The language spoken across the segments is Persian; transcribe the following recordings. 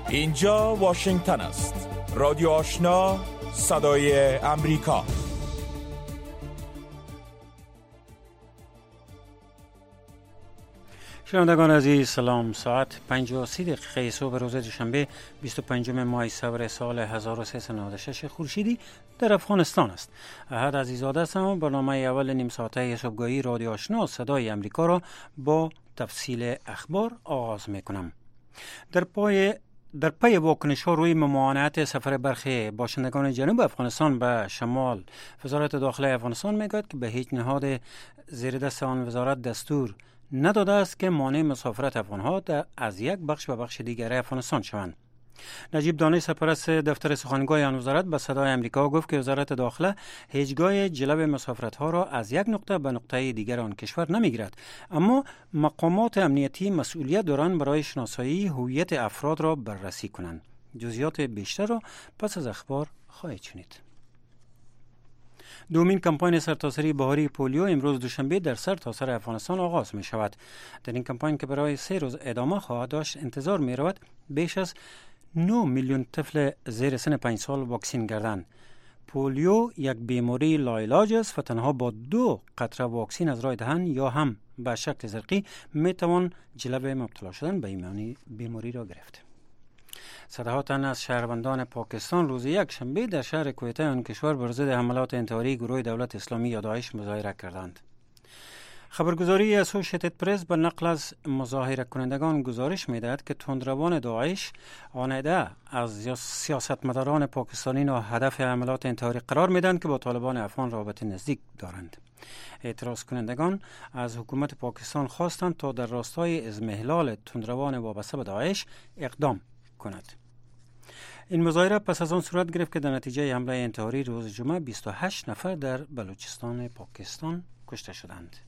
اینجا واشنگتن است. رادیو آشنا، صدای امریکا. شنوندگان عزیز سلام. ساعت 5:30 صبح روز دوشنبه 25 ماه سور سال 1396 خورشیدی در افغانستان است. احد عزیزاده هستم. برنامه اول نیم ساعته صبحگاهی رادیو آشنا صدای امریکا را با تفصیل اخبار آغاز میکنم. در پی واکنش‌ها روی ممانعت سفر برخی باشندگان جنوب افغانستان به شمال، وزارت داخله افغانستان میگوید که به هیچ نهاد زیر دست آن وزارت دستور نداده است که مانع مسافرت افغان‌ها از یک بخش به بخش دیگر افغانستان شوند. نجیب دانی، سرپرست دفتر سخنگوی آن وزارت، به صدای امریکا گفت که وزارت داخله هیچگاه جلب مسافرت‌ها را از یک نقطه به نقطه دیگر آن کشور نمی‌گیرد، اما مقامات امنیتی مسئولیت دارند برای شناسایی هویت افراد را بررسی کنند. جزئیات بیشتر را پس از اخبار خواهید شنید. دومین کمپاین سرتاسری بهاری پولیو امروز دوشنبه در سرتاسر افغانستان آغاز می شود. در این کمپاین که برای 3 روز ادامه خواهد داشت، انتظار می رود بیش از 9 میلیون طفل زیر سن 5 سال واکسین گردند. پولیو یک بیماری لاعلاج است و تنها با 2 قطره واکسین از راه دهن یا هم به شکل زرقی می توان جلب مبتلا شدن به این بیماری را گرفت. صدها تن از شهروندان پاکستان روز یک شنبه در شهر کویته آن کشور بر ضد حملات انتحاری گروه دولت اسلامی یا داعش مظاهره کردند. خبرگزاری اسوشیتد پرس به نقل از مظاهره کنندگان گزارش می‌دهد که تندروان داعش آنیده از سیاستمداران پاکستانی را هدف حملات انتحاری قرار می‌دهند که با طالبان افغان رابطه نزدیک دارند. اعتراض کنندگان از حکومت پاکستان خواستند تا در راستای اضمحلال تندروان وابسته به داعش اقدام کند. این مظاهره پس از آن صورت گرفت که در نتیجه حمله انتحاری روز جمعه 28 نفر در بلوچستان پاکستان کشته شدند.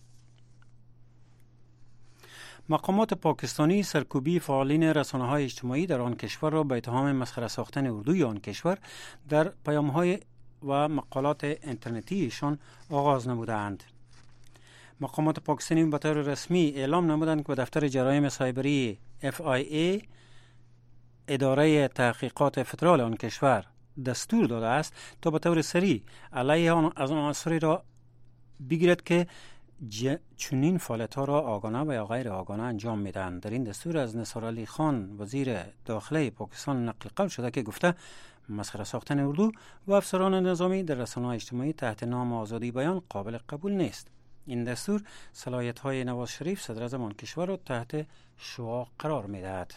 مقامات پاکستانی سرکوبی فعالین رسانه‌های اجتماعی در آن کشور را به اتهام مسخره ساختن اردوی آن کشور در پیام‌های و مقالات اینترنتیشان آغاز نمودند. مقامات پاکستانی به طور رسمی اعلام نمودند که به دفتر جرایم سایبری FIA اداره تحقیقات فدرال آن کشور دستور داده است تا به طور سریع علیه از آن عناصری را بگیرد که چنین فعالیت‌ها را آگاهانه و یا غیر آگاهانه انجام میدهند. در این دستور از نثار علی خان وزیر داخله پاکستان نقل قول شده که گفته مسخره ساختن اردو و افسران نظامی در رسانه‌های اجتماعی تحت نام آزادی بیان قابل قبول نیست. این دستور صلاحیت‌های نواز شریف صدر اعظم آن کشور را تحت شعاع قرار می‌دهد.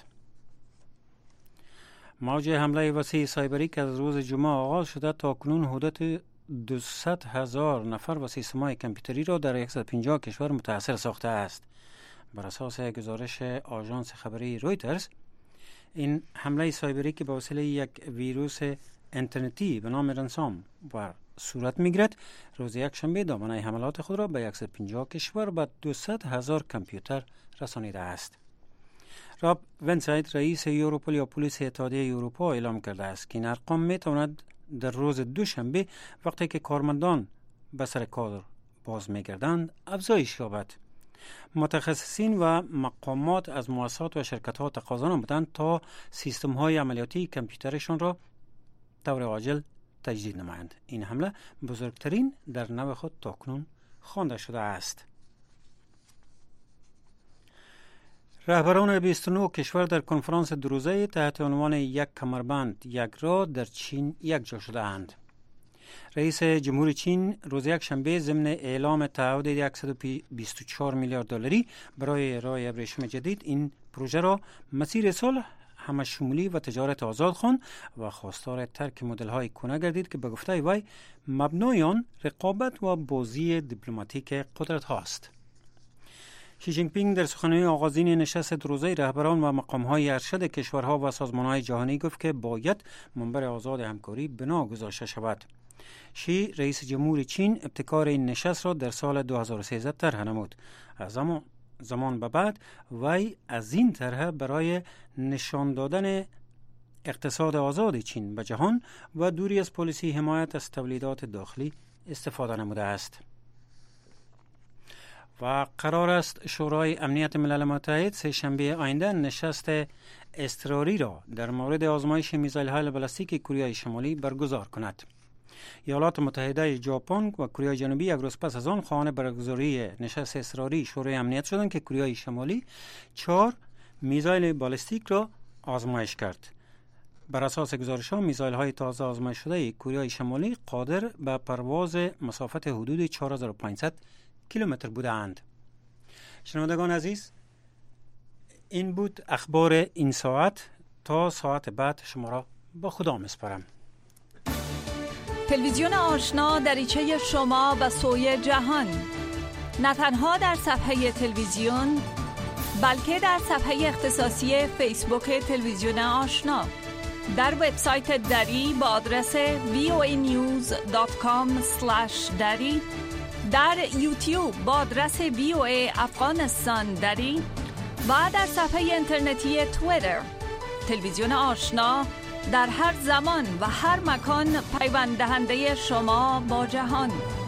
موج حمله وسیع سایبری که از روز جمعه آغاز شده تا کنون حدود 200,000 نفر و سیستم‌های کامپیوتری را در 150 کشور متاثر ساخته است. بر اساس گزارش آژانس خبری رویترز، این حمله سایبری که به وسیله یک ویروس اینترنتی به نام رنسام وار صورت می‌گیرد، روز یک شنبه دامنه حملات خود را به 150 کشور و 200,000 کامپیوتر رسانیده است. راب ونسایت، رئیس یوروپول یا پلیس اتحادیه اروپا، اعلام کرده است که این ارقام می‌تواند در روز دوشنبه وقتی که کارمندان به سر کار باز می‌گردند افزایش یابد. متخصصین و مقامات از مؤسسات و شرکت‌ها تقاضا نمودند تا سیستم‌های عملیاتی کامپیوترشان را طور عاجل تجدید نمایند. این حمله بزرگترین در نوع خود تاکنون خوانده شده است. رهبران 29 کشور در کنفرانس دو روزه تحت عنوان یک کمربند یک راه در چین یک جا شده اند. رئیس جمهور چین روز یک شنبه ضمن اعلام تعهد 124 میلیارد دلاری برای ارائه ابریشم جدید این پروژه را مسیر صلح، همه‌شمولی و تجارت آزاد خواند و خواستار ترک مدل‌های کهنه گردید که به گفته وی مبنای آن رقابت و بازی دیپلماتیک قدرت هاست. شی جین پینگ در سخنرانی آغازین نشست دو روزه رهبران و مقام‌های ارشد کشورها و سازمان‌های جهانی گفت که باید منبر آزاد همکاری بنا گذاشته شود. شی رئیس جمهور چین ابتکار این نشست را در سال 2013 طرح نمود. از زمان به بعد وی از این طرح برای نشان دادن اقتصاد آزاد چین به جهان و دوری از پالیسی حمایت از تولیدات داخلی استفاده نموده است. و قرار است شورای امنیت ملل متحد سه‌شنبه آینده نشست اضطراری را در مورد آزمایش میزایل‌های بالستیک کره شمالی برگزار کند. ایالات متحده، ژاپن و کره جنوبی یک روز پس از آن خواهان برگزاری نشست اضطراری شورای امنیت شدند که کره شمالی 4 میزایل بالستیک را آزمایش کرد. بر اساس گزارش‌ها میزایل‌های تازه آزمایش شده کره شمالی قادر به پرواز مسافت حدود 4500 کیلومتر بودند. شنوندگان عزیز، این بود اخبار این ساعت. تا ساعت بعد شما را با خدا میسپارم. تلویزیون آشنا دریچه شما به سوی جهان، نه تنها در صفحه تلویزیون بلکه در صفحه اختصاصی فیسبوک تلویزیون آشنا، در وبسایت دری با آدرس voanews.com/dari، در یوتیوب با آدرس VOA افغانستان دری و در صفحه اینترنتی توییتر. تلویزیون آشنا در هر زمان و هر مکان پیوند دهنده شما با جهان.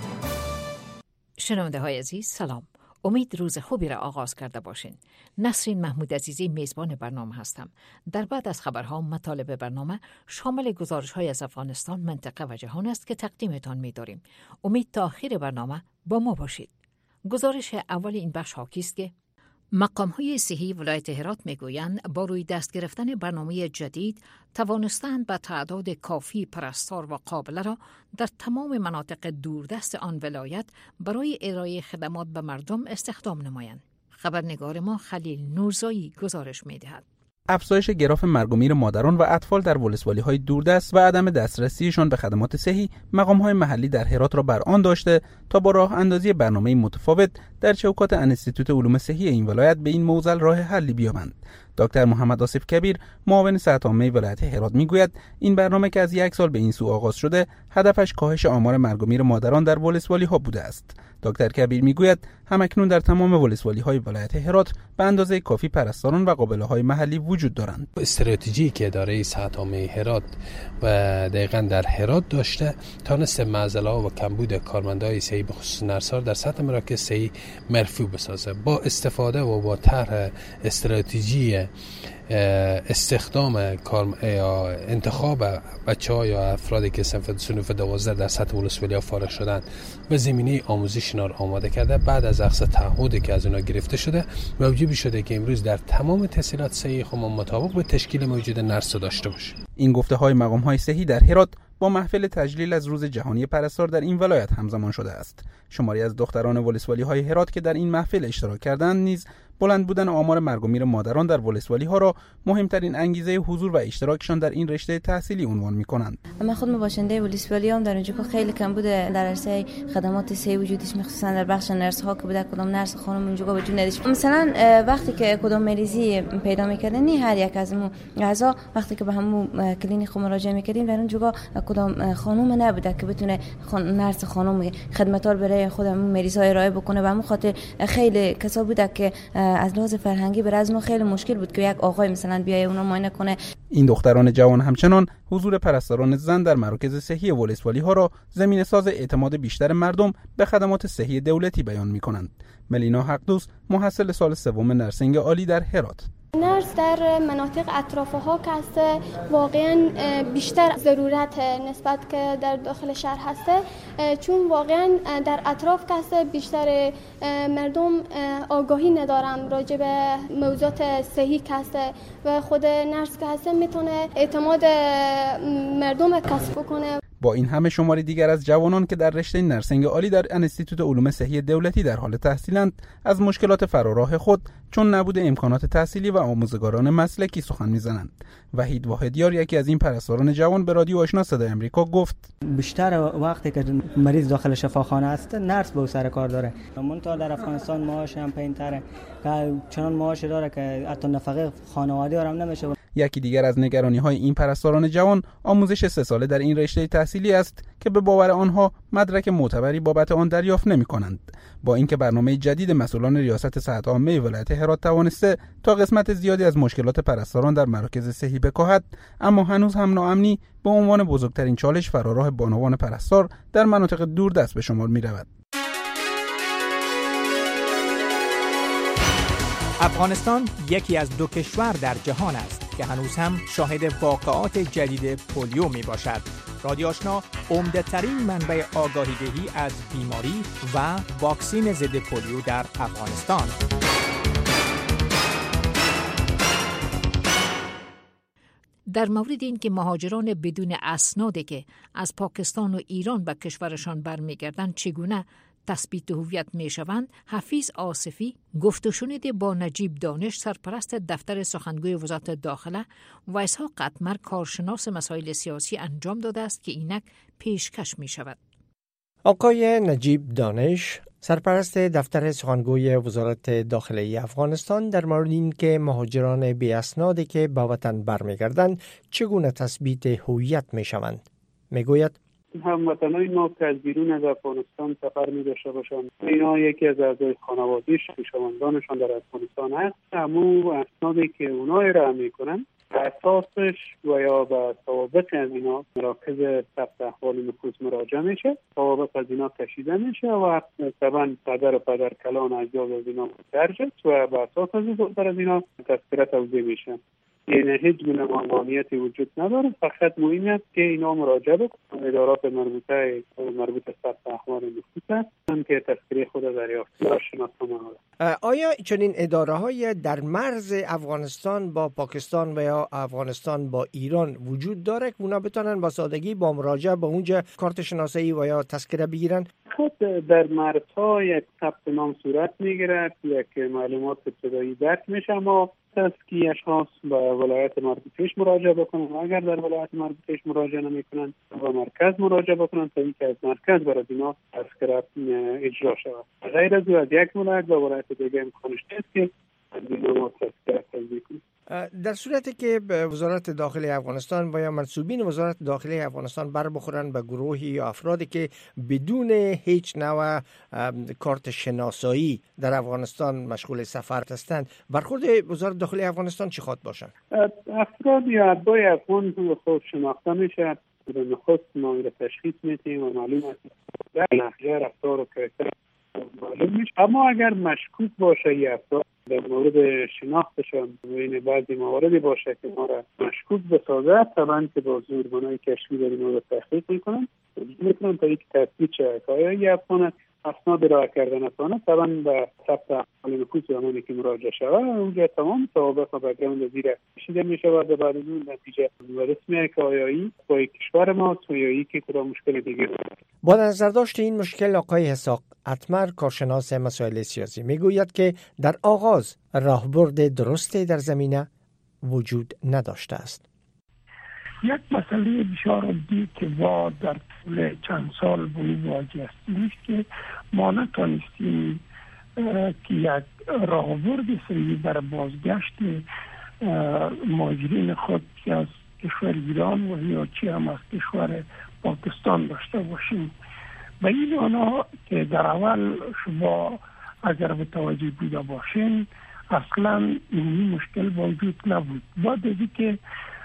شنونده های عزیز سلام. امید روز خوبی را آغاز کرده باشین. نسرین محمود عزیزی میزبان برنامه هستم. در بعد از خبرها مطالب برنامه شامل گزارش‌های از افغانستان، منطقه و جهان است که تقدیمتان می‌داریم. امید تا آخر برنامه با ما باشید. گزارش اول این بخش حاکی است که مقام‌های صحی ولایت هرات میگویند با روی دست گرفتن برنامه جدید توانستند به تعداد کافی پرستار و قابله را در تمام مناطق دوردست آن ولایت برای ارائه خدمات به مردم استخدام نمایند. خبرنگار ما خلیل نورزایی گزارش می‌دهد. افزایش گراف مرگ و میر مادران و اطفال در ولسوالی‌های دوردست و عدم دسترسیشان به خدمات صحی مقام‌های محلی در هرات را بر آن داشته تا با راه اندازی برنامه متفاوت در چوکات انستیتوت علوم صحی این ولایت به این موزل راه حلی بیابند. دکتر محمد آصف کبیر، معاون صحت عامه ولایت هرات میگوید این برنامه که از 1 سال به این سو آغاز شده هدفش کاهش آمار مرگ و میر مادران در ولسوالی‌ها بوده است. دکتر کبیر میگوید همکنون در تمام ولسوالی‌های ولایت هرات به اندازه کافی پرستاران و قابله‌های محلی وجود دارند. استراتژی که اداره صحت عامه هرات و دقیقاً در هرات داشته تانسته معضله‌ها و کمبود کارمندای صحی به خصوص نرس‌ها در سطح مراکز صحی مرفوع بسازه. با استفاده و با طرح استراتژی استخدام یا انتخاب بچه‌ها یا افرادی که صنف 12 در سطح ولسوالی‌ها فارغ شدند به زمینه آموزش اینا آماده کرده. بعد از اخذ تعهدی که از اینا گرفته شده موجب شده که امروز در تمام تحصیلات صحی خود مطابق به تشکیل موجود نرس داشته باشه. این گفته‌های مقام‌های صحی در هرات با محفل تجلیل از روز جهانی پرستار در این ولایت همزمان شده است. شماری از دختران ولسوالی‌های هرات که در این محفل اشتراک کردند نیز بلند بودن آمار مرگ و میر مادران در ولسوالی‌ها را مهمترین انگیزه حضور و اشتراکشان در این رشته تحصیلی عنوان می‌کنند. من خودم باشنده ولسوالیام در اونجا که خیلی کم بوده در عرصه خدمات صحی وجودش، مخصوصا در بخش نرس ها که بوده کدام نرس خانم اونجا وجود نداشت. مثلا وقتی که کدام مریضی پیدا می‌کردن هر یک از ما اعضا وقتی که به همون کلینیک مراجعه می‌کردیم در اونجا کدام خانم نبوده که بتونه نرس خانم خدمتار برای خودمون مریضای ارائه بکنه و همون خاطر خیلی کسا بوده که از لحاظ فرهنگی برای از ما خیلی مشکل بود که یک آقای مثلا بیای اونو معاینه کنه. این دختران جوان همچنان حضور پرستاران زن در مراکز صحی ولسوالی‌ها را زمینه‌ساز اعتماد بیشتر مردم به خدمات صحی دولتی بیان می‌کنند. ملینا حقدوست، محصل سال سوم نرسینگ عالی در هرات: نرس در مناطق اطرافها که هست واقعا بیشتر ضرورت نسبت که در داخل شهر هسته، چون واقعا در اطراف که هست بیشتر مردم آگاهی ندارن راجع به موضوعات صحی که هست و خود نرس که هست میتونه اعتماد مردم کسب کنه. با این همه شماری دیگر از جوانان که در رشته نرسینگ عالی در انستیتوت علوم صحی دولتی در حال تحصیلند از مشکلات فراراه خود چون نبود امکانات تحصیلی و آموزگاران مسلکی سخن میزنند. وحید واحدیار، یکی از این پرستاران جوان، به رادیو آشنا صدای آمریکا گفت: بیشتر وقتی که مریض داخل شفاخانه است نرس به سر کار داره. منتها در افغانستان معاش هم پایین‌تره که چنان معاش داره که حتی نفقه خانوادگی هم نمیشه. یکی دیگر از نگرانی‌های این پرستاران جوان آموزش 3 ساله در این رشته تحصیلی است که به باور آنها مدرک معتبری بابت آن دریافت نمی‌کنند. با اینکه برنامه جدید مسئولان ریاست صحت عامه ولایت هرات توانسته تا قسمت زیادی از مشکلات پرستاران در مراکز صحی بکاهد، اما هنوز هم ناامنی به عنوان بزرگترین چالش فراراه بانوان پرستار در مناطق دوردست به شمار می‌رود. افغانستان یکی از 2 کشور در جهان است که هنوز هم شاهد واقعات جدید پولیو می باشد. رادیو آشنا عمده ترین منبع آگاهی دهی از بیماری و واکسین ضد پولیو در افغانستان. در مورد این که مهاجران بدون اسنادی که از پاکستان و ایران به کشورشان برمیگردند چگونه تثبیت هویت میشوند، حفیظ آصفی گفت و شنید با نجیب دانش سرپرست دفتر سخنگوی وزارت داخله و اسحاق اتمر کارشناس مسائل سیاسی انجام داده است که اینک پیشکش می شود. آقای نجیب دانش سرپرست دفتر سخنگوی وزارت داخله افغانستان در مورد این که مهاجران بی اسنادی که به وطن برمیگردند چگونه تثبیت هویت میشوند میگوید هموطنان ما که از بیرون از افغانستان سفر می داشته باشند، اینا یکی از اعضای خانواده‌اش خویشاوندانشان در افغانستان هست، همون اسنادی که اونا ارائه میکنن اساسش و یا به ثوابت از اینا مراکز ثبت احوال نفوس مراجعه میشه، ثوابت از اینا کشیده میشه و طبعا پدر و پدرکلان اجداد از اینا درج و به اساس از اینا تذکره توزیع میشه. یعنی هیچ گونه ممانعتی وجود نداره، فقط مهم است که اینا مراجعه بکنن ادارات مربوط به ثبت احوال نفوس هستند که تذکره خود دریافت شناسنامه. آیا چنین اداره‌های در مرز افغانستان با پاکستان و یا افغانستان با ایران وجود داره که اونا بتونن با سادگی با مراجعه به اونجا کارت شناسایی و یا تذکره بگیرن؟ خود در مرزها یک ثبت نام صورت میگیره، یک معلومات ابتدایی درک میشه، اما است که اشخاص به ولایت مربوطه‌اش مراجعه بکنن و اگر در ولایت مربوطه‌اش مراجعه نمیکنن به مرکز مراجعه بکنن تا اینکه از مرکز برای اینا تذکره اجرا شود. غیر از یک ولایت به ولایت دیگه امکانش نیست که اینا تذکره تصدیق کنن. در صورتی که وزارت داخلی افغانستان و یا منصوبین وزارت داخلی افغانستان بر بخورن به گروهی یا افرادی که بدون هیچ نوع کارت شناسایی در افغانستان مشغول سفر هستند، برخورد وزارت داخلی افغانستان چی خواهد باشد؟ افراد یا اتباع افغان خود شناخته میشه، به نخست ما را تشخیص میدیم و معلوم است در نحوه رفتار و کاراکتر معلوم میشه. اما اگر مشکوک باشه یا افراد در مورد شناختشان و این بعضی مواردی باشه که ما را مشکوک بسازد، طبعا که با زوربانای کشفی در این مورد تحقیق میکنن تا یک تثبیت شود که آیا یک افغان اسناد ارائه کرده نتواند، طبعا به ثبت احوال نفوس زمانی که مراجعه شود اونجا تمام ثوابت و بک‌گراند زیر کشیده میشود و بعد از اون نتیجه رسمی که آیا این با کشور ماست و یا این که کدام مشکل دیگه. با نظر داشت این مشکل، آقای اسحاق اتمر کارشناس مسائل سیاسی میگوید که در آغاز راهبرد درستی در زمینه وجود نداشته است. یک مسئله بسیار عمده که ما در طول چند سال با این مواجه هستیم که ما نتوانستیم که یک راهبرد سریع بر بازگشت مهاجرین خود که از کشور ایران و یا چی هم از کشور پاکستان داشته باشیم. و این آنها که در اول شما اگر متوجه بوده باشین اصلا این مشکل موجود نبود. بعد از اینکه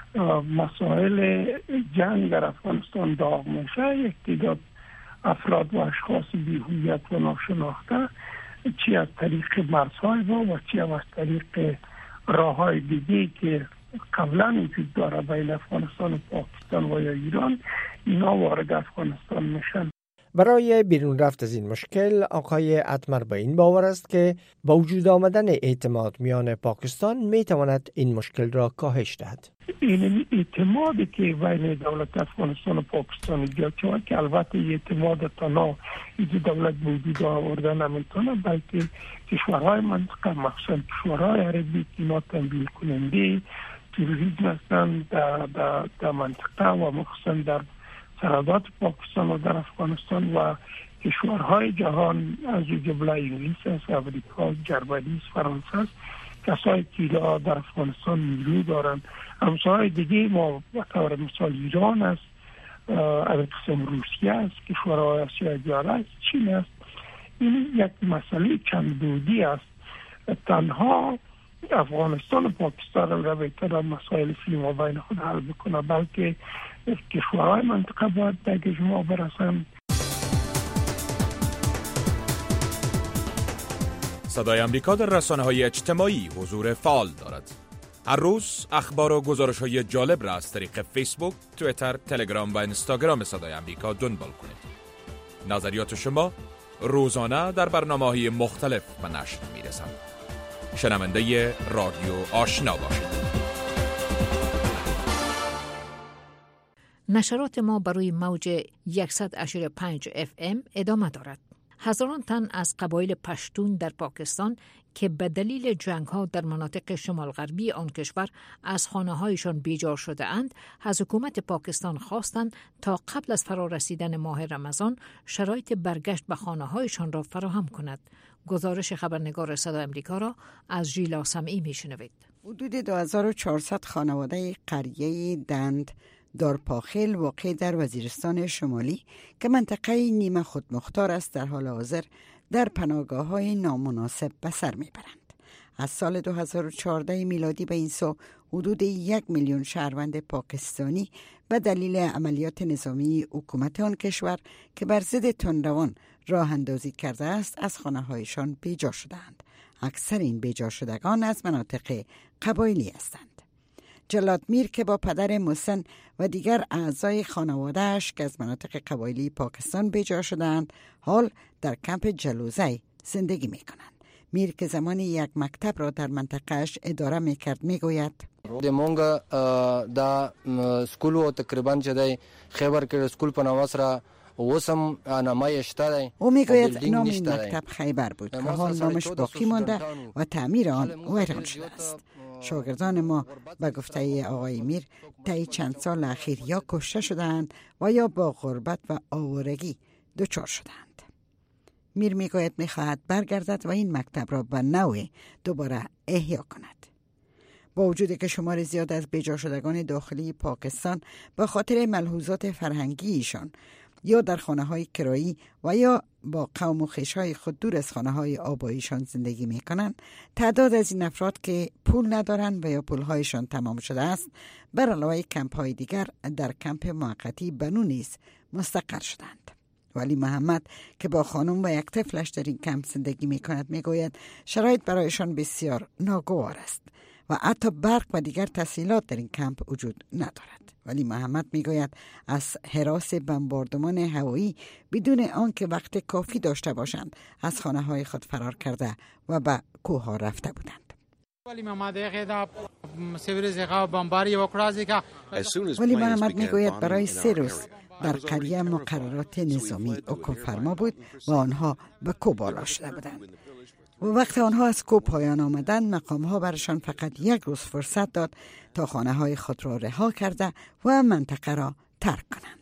مسائل جنگ در افغانستان داغ میشه، یک تعداد افراد و اشخاص بی‌هویت و ناشناخته چی از طریق مرزهای ما و چی از طریق راههای دیگه که قبلا وجود داره بین افغانستان و پاکستان و یا ایران، اینا وارد افغانستان میشن. برای بیرون رفت از این مشکل، آقای اتمر به این باور است که با وجود آمدن اعتماد میان پاکستان میتواند این مشکل را کاهش دهد. این اعتمادی که بین دولت افغانستان و پاکستان ایجاد شد که البته اعتماد تنها این دولت وجود آورده نمیتونه، بلکه کشورهای منطقه مخصوصا کشورهای عربی که اینا تمویل کننده تروریسم هستند در منطقه و مخصوصا در سرحدات پاکستان و در افغانستان و کشورهای جهان از جمله انگلیس است، امریکا، جرمنی، فرانسه است، کسایی که در افغانستان نیرو دارند. همسایه دیگه ما به طور مثال ایران است، قسم روسیه است، کشورهای آسیای جنوبی است، چین است. این یک مسئله چند دودی است. تنها افغانستان و پاکستان را بهتر مسائل فیما بین خود حل بکنه، بلکه کشورهای منطقه باید به اجماع برسند. صدای آمریکا در رسانه‌های اجتماعی حضور فعال دارد. هر روز اخبار و گزارش‌های جالب را از طریق فیسبوک، توییتر، تلگرام و اینستاگرام صدای آمریکا دنبال کنید. نظریات شما روزانه در برنامه‌های مختلف به نشر می‌رسند. شنونده رادیو آشنا باشید. نشرات ما برای موج 100.5 FM ادامه دارد. هزاران تن از قبایل پشتون در پاکستان که به دلیل جنگ‌ها در مناطق شمال غربی آن کشور از خانه‌هایشان بیجار شده اند، از حکومت پاکستان خواستند تا قبل از فرارسیدن ماه رمضان شرایط برگشت به خانه‌هایشان را فراهم کند. گزارش خبرنگار صدای آمریکا را از ژیلا سمعی میشنوید. حدود 2400 خانواده قریه دند دارپاخیل واقع در وزیرستان شمالی که منطقه نیمه خودمختار است در حال حاضر در پناهگاه‌های نامناسب به سر میبرند. از سال 2014 میلادی به این سو حدود 1 میلیون شهروند پاکستانی به دلیل عملیات نظامی حکومت آن کشور که بر ضد تندروان راه اندازی کرده است از خانه‌هایشان بیجا شدند. اکثر این بیجا شدگان از مناطق قبایلی هستند. جلاد میر که با پدر مسن و دیگر اعضای خانواده‌اش که از مناطق قبایلی پاکستان بیجا شدند، حال در کمپ جلوزی زندگی می‌کنند. میر که زمانی یک مکتب را در منطقه‌اش اداره می‌کرد می‌گوید: دمونگا دا سکول و تقریباً چه خبر که سکول په نواس را وسم نمایش داره. او میگوید نام این مکتب خیبر بود که حال نامش باقی مانده و تعمیر آن ویران شده است. شاگردان ما به گفته آقای میر طی چند سال اخیر یا کشته شدند و یا با غربت و آوارگی دچار شدند. میر میگوید میخواهد برگردد و این مکتب را به نوع دوباره احیا کند. با وجودی که شمار زیاد از بیجا شدگان داخلی پاکستان به خاطر ملحوظات فرهنگی ایشان یا در خانه‌های کرایی و یا با قوم و خویش‌های خود دور از خانه‌های آباییشان زندگی می‌کنند، تعداد از این افراد که پول ندارند و یا پول‌هایشان تمام شده است، بر علاوه کمپ‌های دیگر در کمپ موقتی بنو نیز مستقر شدند. ولی محمد که با خانم و یک طفلش در این کمپ زندگی می‌کند می‌گوید شرایط برایشان بسیار ناگوار است و حتی برق و دیگر تسهیلات در این کمپ وجود ندارد. ولی محمد میگوید از هراس بمباردمان هوایی بدون آنکه وقت کافی داشته باشند از خانه‌های خود فرار کرده و به کوه‌ها رفته بودند. ولی محمد میگوید برای 3 روز در قریه مقررات نظامی حکم فرما بود و آنها به کوه بالا شده بودند. و وقت آنها از کوه پایان آمدند، مقام‌ها برشان فقط 1 روز فرصت داد تا خانه‌های خود را رها کرده و منطقه را ترک کنند.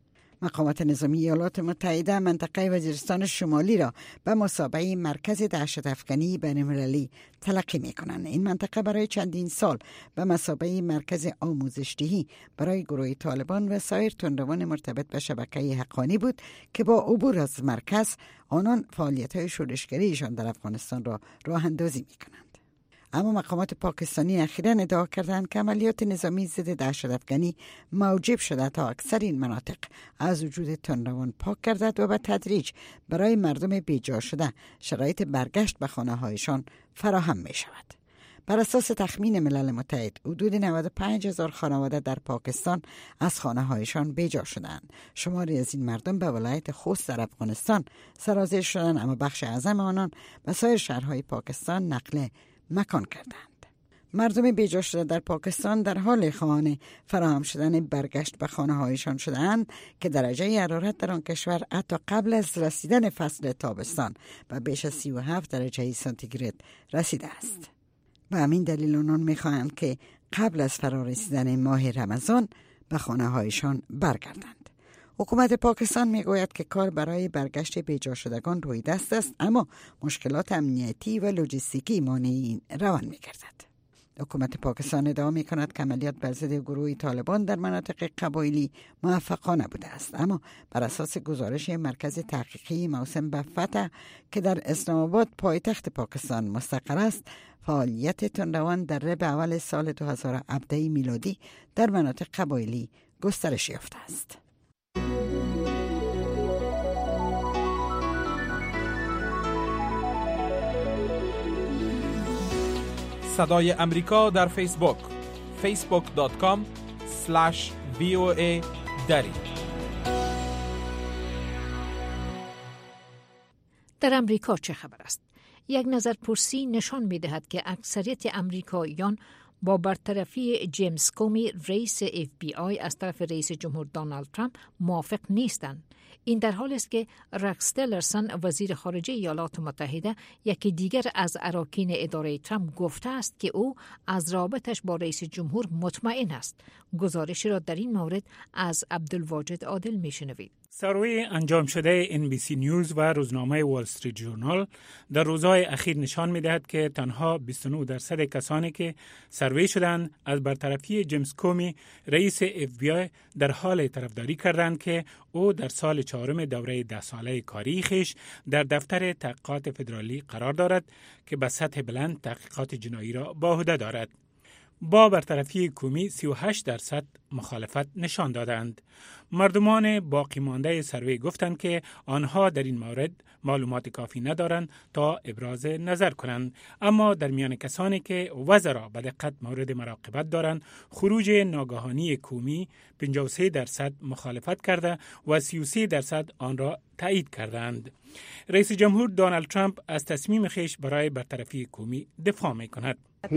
مقامات نظامی ایالات متحده منطقه وزیرستان شمالی را به مثابه مرکز دهشت افکنی بین‌المللی تلقی می‌کنند. این منطقه برای چندین سال به مثابه مرکز آموزش‌دهی برای گروه طالبان و سایر تندروان مرتبط به شبکه حقانی بود که با عبور از مرکز آنان فعالیت‌های شورشگریشان در افغانستان را راه اندازی می‌کنند. اما مقامات پاکستانی اخیراً ادعا کردند که عملیات نظامی ضد دهشت افکنی موجب شده تا اکثر این مناطق از وجود تندروان پاک گردد و به تدریج برای مردم بیجا شده شرایط برگشت به خانه‌هایشان فراهم می شود. بر اساس تخمین ملل متحد حدود 95,000 خانواده در پاکستان از خانه‌هایشان بیجا شدند. شماری از این مردم به ولایت خوست در افغانستان سرازیر شدند، اما بخش اعظم آنان به سایر شهرهای پاکستان نقل مکان کردند. مردم بیجا شده در پاکستان در حال خواهان فراهم شدن برگشت به خانه‌هایشان شده‌اند که درجه حرارت در آن کشور حتی قبل از رسیدن فصل تابستان به بیش از 37 درجه سانتیگراد رسیده است. به همین دلیل آنان می‌خواهند که قبل از فرارسیدن ماه رمضان به خانه‌هایشان برگردند. حکومت پاکستان میگوید که کار برای برگشت بیجا شدگان روی دست است، اما مشکلات امنیتی و لوجستیکی مانع این روان می‌گردد. حکومت پاکستان ادعا می‌کند که عملیات بر ضد گروه طالبان در مناطق قبایلی موفقانه بوده است، اما بر اساس گزارش مرکز تحقیقی موسوم به فتح که در اسلام آباد پایتخت پاکستان مستقر است، فعالیت تندروان در ربع اول سال 2017 میلادی در مناطق قبایلی گسترش یافته است. صدای امریکا در فیسبوک facebook.com/VOA دری. در امریکا چه خبر است؟ یک نظرپرسی نشان می‌دهد که اکثریت امریکاییان با برطرفی جیمز کومی رئیس FBI از طرف رئیس جمهور دونالد ترامپ موافق نیستند. این در حالی است که رکس تیلرسون وزیر خارجه ایالات متحده یکی دیگر از اراکین اداره ترامپ گفته است که او از رابطش با رئیس جمهور مطمئن است. گزارشی را در این مورد از عبدالواجد عادل میشنوید. سروی انجام شده NBC نیوز و روزنامه وال استریت جورنال در روزهای اخیر نشان می‌دهد که تنها 29% کسانی که سروی شدند از برطرفی جیمز کومی رئیس FBI در حال طرفداری کردند که او در سال 4 دوره 10 ساله کاری خویش در دفتر تحقیقات فدرالی قرار دارد که به سطح بلند تحقیقات جنایی را به عهده دارد. با برطرفی کومی 38% مخالفت نشان دادند. مردمان باقی مانده سروی گفتند که آنها در این مورد معلومات کافی ندارند تا ابراز نظر کنند، اما در میان کسانی که وضع را به دقت مورد مراقبت دارند خروج ناگهانی کومی 53% مخالفت کرده و 33% آن را تایید کردند. رئیس جمهور دونالد ترامپ از تصمیم خیش برای برطرفی کومی دفاع می‌کند.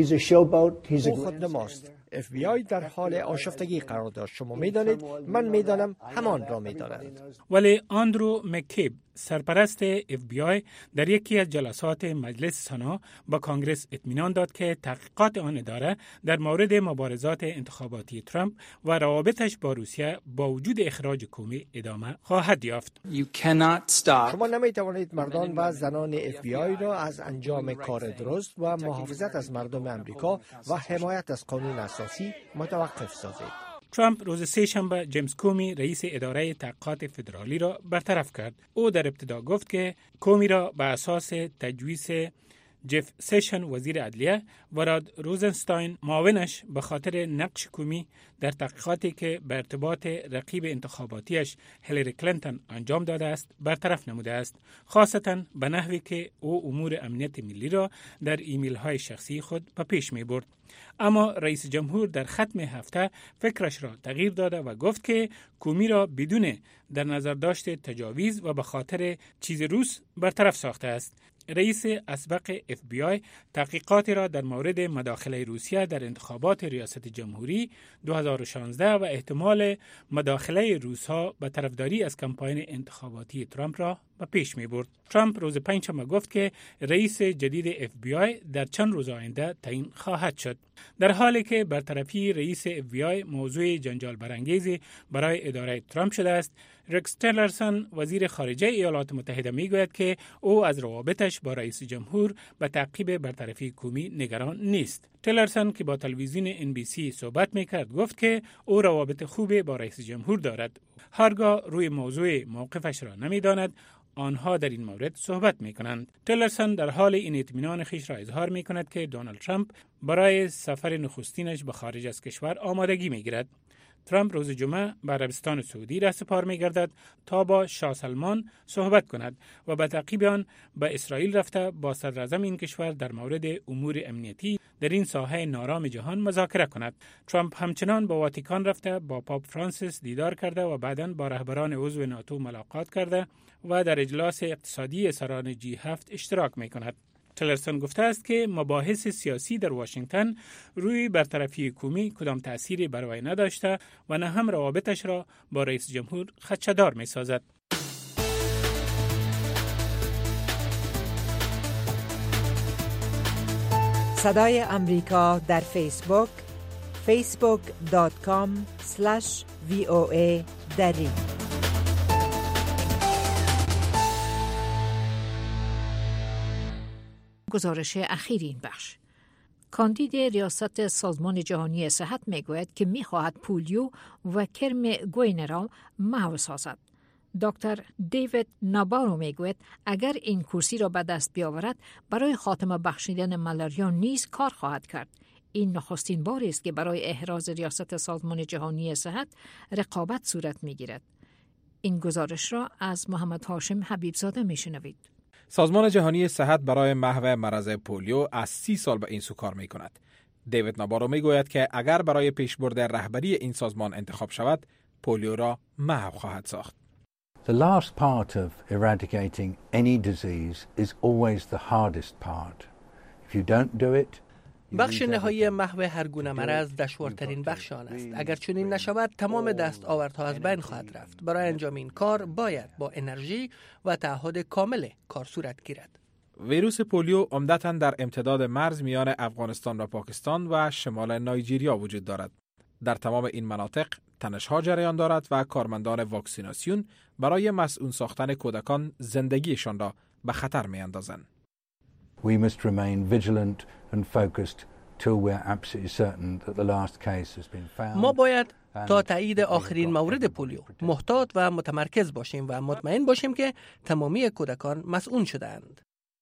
او خودنماست. FBI در حال آشفتگی قرار داشت. شما می‌دانید، من می‌دانم، همان را می‌دانند. ولی آندرو مکیب سرپرست FBI در یکی از جلسات مجلس سنا با کانگرس اطمینان داد که تحقیقات آن اداره در مورد مبارزات انتخاباتی ترامپ و روابطش با روسیه با وجود اخراج کومی ادامه خواهد یافت. شما نمی‌توانید مردان و زنان FBI را از انجام کار درست و محافظت از مردم امریکا و حمایت از قانون اساسی متوقف سازید. ترامپ روز سه‌شنبه جیمز کومی رئیس اداره تحقیقات فدرالی را برطرف کرد. او در ابتدا گفت که کومی را به اساس تجویز جف سیشن وزیر عدلیه و راد روزنستاین معاونش به خاطر نقش کومی در تحقیقاتی که به ارتباط رقیب انتخاباتیش هیلاری کلینتون انجام داده است برطرف نموده است، خاصتاً به نحوی که او امور امنیت ملی را در ایمیل های شخصی خود به پیش می برد. اما رئیس جمهور در ختم هفته فکرش را تغییر داده و گفت که کومی را بدون در نظر داشت تجاویز و به خاطر چیز روس برطرف ساخته است. رئیس اسبق FBI تحقیقاتی را در مورد مداخله روسیه در انتخابات ریاست جمهوری 2016 و احتمال مداخله روس‌ها به طرفداری از کمپاین انتخاباتی ترامپ را به پیش می برد. ترامپ روز پنجشنبه گفت که رئیس جدید FBI در چند روز آینده تعیین خواهد شد. در حالی که برطرفی رئیس FBI موضوع جنجال برانگیزی برای اداره ترامپ شده است، رکس تیلرسون وزیر خارجه ایالات متحده میگوید که او از روابطش با رئیس جمهور به تعقیب برطرفی کومی نگران نیست. تیلرسون که با تلویزیون NBC صحبت میکرد گفت که او روابط خوبی با رئیس جمهور دارد. هرگاه روی موضوع موقفش را نمیداند، آنها در این مورد صحبت می کنند. تیلرسون در حال این اطمینان خیش را اظهار می کند که دونالد ترامپ برای سفر نخستینش به خارج از کشور آمادگی می گیرد. ترامپ روز جمعه به عربستان سعودی رهسپار می گردد تا با شاه سلمان صحبت کند و به تعقیب آن به اسرائیل رفته با صدراعظم این کشور در مورد امور امنیتی در این ساحه نارام جهان مذاکره کند. ترامپ همچنان به واتیکان رفته با پاپ فرانسیس دیدار کرده و بعداً با رهبران عضو ناتو ملاقات کرده و در اجلاس اقتصادی سران G7 اشتراک می کند. تیلرسون گفته است که مباحث سیاسی در واشنگتن روی برطرفی کومی کدام تأثیری بر وی نداشته و نه هم روابطش را با رئیس جمهور خدشه‌دار می سازد. صدای امریکا در فیسبوک facebook.com/VOA دری. گزارش اخیر این بخش. کاندید ریاست سازمان جهانی صحت میگوید که میخواهد پولیو و کرم گوینه را محو سازد. دکتر دیوید نابارو میگوید اگر این کرسی را به دست بیاورد برای خاتمه بخشیدن ملاریا نیز کار خواهد کرد. این نخستین باری است که برای احراز ریاست سازمان جهانی صحت رقابت صورت میگیرد. این گزارش را از محمد هاشم حبیبزاده میشنوید. سازمان جهانی صحت برای محو مرض پولیو از 30 سال به این سو کار می کند. دیوید نابارو می گوید که اگر برای پیشبرد رهبری این سازمان انتخاب شود، پولیو را محو خواهد ساخت. The last part of eradicating any disease is always the hardest part. If you don't do it, بخش نهایی محو هر گونه مرض دشوارترین بخش آن است. اگر چنین نشود تمام دستاوردها از بین خواهد رفت. برای انجام این کار باید با انرژی و تعهد کامل کار صورت گیرد. ویروس پولیو عمدتاً در امتداد مرز میان افغانستان و پاکستان و شمال نایجیریا وجود دارد. در تمام این مناطق تنش‌ها جریان دارد و کارمندان واکسیناسیون برای مسئول ساختن کودکان زندگیشان را به خطر می‌اندازند. We must remain vigilant and focused till we're absolutely certain that the last case has been found. ما باید تا تایید آخرین مورد پولیو محتاط و متمرکز باشیم و مطمئن باشیم که تمامی کودکان مسئول شدند.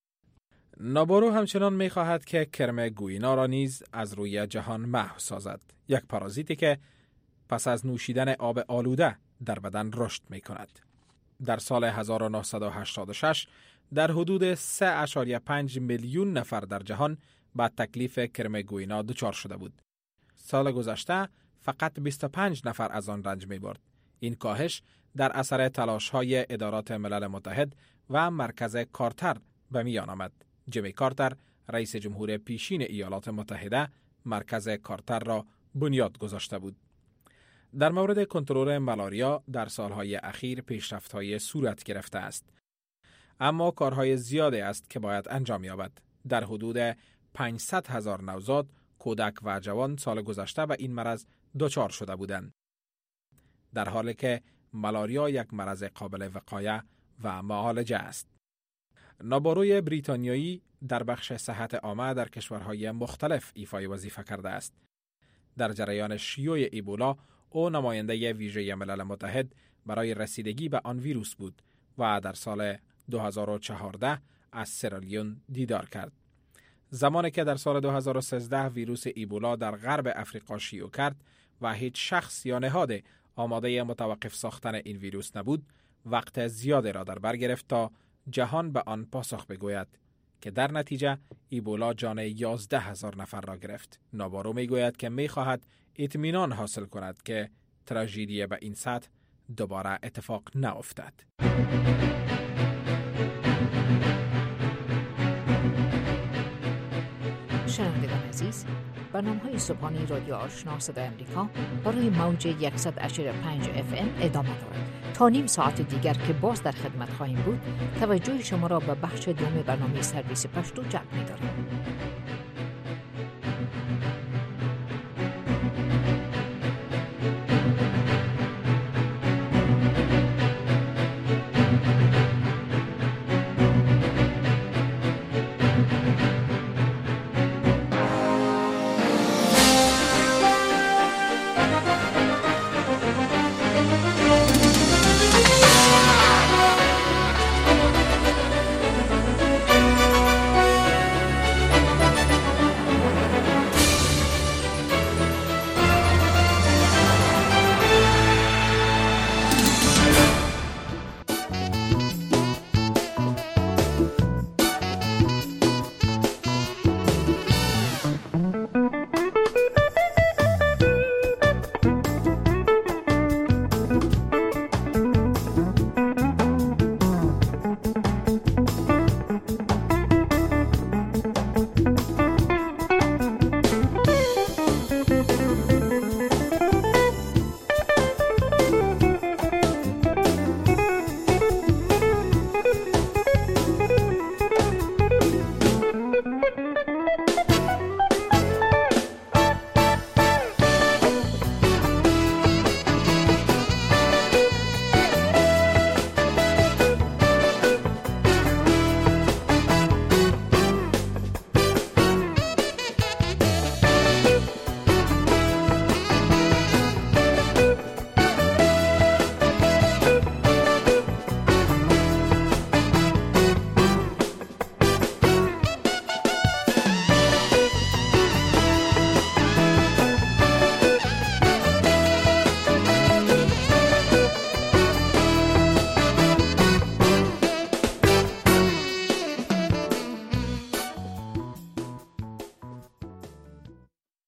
نابارو همچنان می‌خواهد که کرم گوینا را نیز از روی جهان محو سازد. یک پارازیتی که پس از نوشیدن آب آلوده در بدن رشد می‌کند. در سال 1986 در حدود 3.5 میلیون نفر در جهان با تکلیف کرم گوینا دچار شده بود. سال گذشته فقط 25 نفر از آن رنج می‌برد. این کاهش در اثر تلاش‌های ادارات ملل متحد و مرکز کارتر به میان آمد. جیمی کارتر، رئیس جمهور پیشین ایالات متحده، مرکز کارتر را بنیاد گذاشته بود. در مورد کنترل ملاریا در سالهای اخیر پیشرفت‌های صورت گرفته است. اما کارهای زیادی است که باید انجام یابد. در حدود 500,000 نوزاد، کودک و جوان سال گذشته به این مرض دچار شده بودند. در حالی که ملاریا یک مرض قابل وقایه و معالجه است. ناباروی بریتانیایی در بخش صحت عامه در کشورهای مختلف ایفای وظیفه کرده است. در جریان شیوع ایبولا او نماینده ویژه ملل متحد برای رسیدگی به آن ویروس بود و در سال 2014 از سرالیون دیدار کرد. زمانی که در سال 2013 ویروس ایبولا در غرب افریقا شیوع کرد و هیچ شخص یا نهاد آماده متوقف ساختن این ویروس نبود، وقت زیادی را در بر گرفت تا جهان به آن پاسخ بگوید که در نتیجه ایبولا جان 11,000 نفر را گرفت. نابارو میگوید که میخواهد اطمینان حاصل کند که تراژدی به این سطح دوباره اتفاق نیفتد. شنوندگان عزیز، برنامه‌های صبحانه رادیو آشنا صدای آمریکا برای موج 100.5 FM ادامه دارد. تا نیم ساعت دیگر که باز در خدمت خواهیم بود، توجه شما را به بخش دوم برنامه سرویس پشتو جلب می‌داریم.